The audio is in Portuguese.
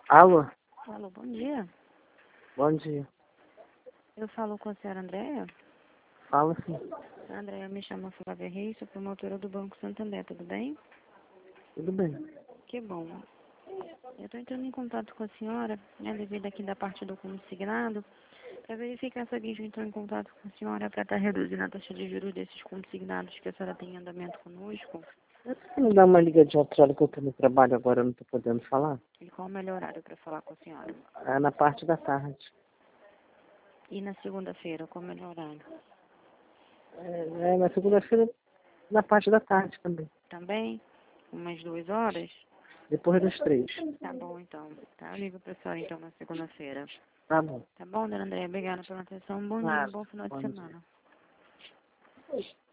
Alô? Alô, bom dia. Bom dia. Eu falo com a senhora Andréia. Fala sim. Andréia, me chama Flávia Reis, sou promotora do Banco Santander, tudo bem? Tudo bem. Que bom. Eu estou entrando em contato com a senhora, devido aqui da parte do consignado, para verificar se alguém já entrou em contato com a senhora para estar reduzindo a taxa de juros desses consignados que a senhora tem em andamento conosco. Você me dá uma ligadinha outra hora que eu tô no trabalho agora, eu não tô podendo falar? E qual o melhor horário para falar com a senhora? É na parte da tarde. E na segunda-feira, qual o melhor horário? Na segunda-feira, na parte da tarde também. Também? Umas 2 horas? Depois das 3. Tá bom, então. Tá, eu ligo pra senhora, então, na segunda-feira. Tá bom. Tá bom, dona Andréia? Obrigada pela atenção. Bom dia, Claro. bom final de Bom dia. semana.